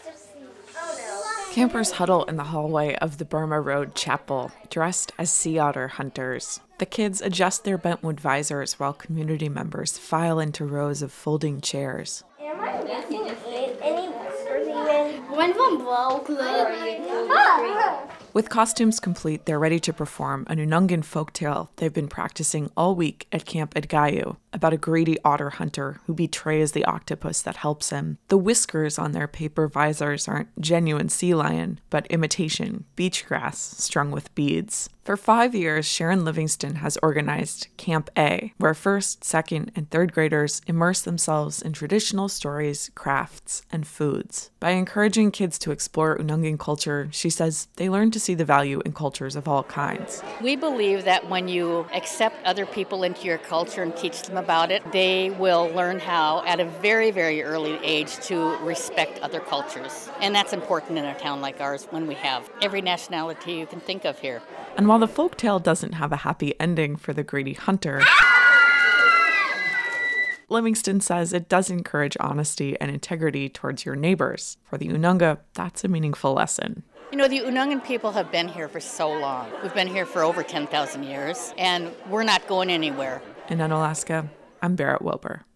Campers huddle in the hallway of the Burma Road Chapel, dressed as sea otter hunters. The kids adjust their bentwood visors while community members file into rows of folding chairs. Am I missing any whispers even? One of them broke. Look. With costumes complete, they're ready to perform a Unungan folktale they've been practicing all week at Camp Edgayu about a greedy otter hunter who betrays the octopus that helps him. The whiskers on their paper visors aren't genuine sea lion, but imitation beach grass strung with beads. For 5 years, Sharon Livingston has organized Camp A, where first, second, and third graders immerse themselves in traditional stories, crafts, and foods. By encouraging kids to explore Unungan culture, she says they learn to see the value in cultures of all kinds. We believe that when you accept other people into your culture and teach them about it, they will learn how, at a very, very early age, to respect other cultures. And that's important in a town like ours when we have every nationality you can think of here. And while the folktale doesn't have a happy ending for the greedy hunter, Livingston says it does encourage honesty and integrity towards your neighbors. For the Ununga, that's a meaningful lesson. You know, the Unungan people have been here for so long. We've been here for over 10,000 years, and we're not going anywhere. In Unalaska, I'm Barrett Wilbur.